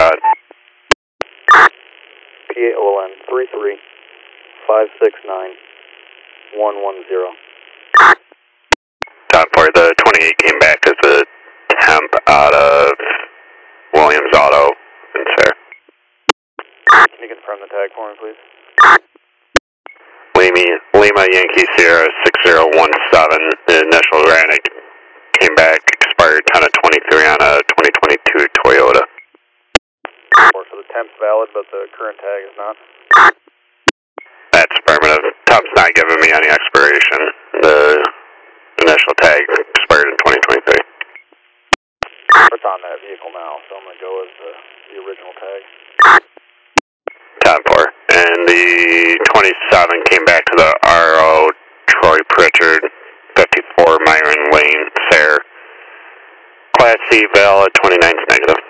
ahead. PAOLN 33-569-110. 10-4, the 28 came back as a temp out of Williams Auto in Sayre. Can you confirm the tag for me, please? Lima Yankee Sierra 6017, the initial ran it came back, expired 10 of 23 on a 2022 Toyota. So the temp's valid, but the current tag is not? That's affirmative. Temp's not giving me any expiration. The initial tag expired in 2023. It's on that vehicle now, so I'm going to go as the original tag. 10-4. And the 27 came back to the RO Troy Pritchard, 54 Myron Lane, Sayre. Class C valid, 29's negative.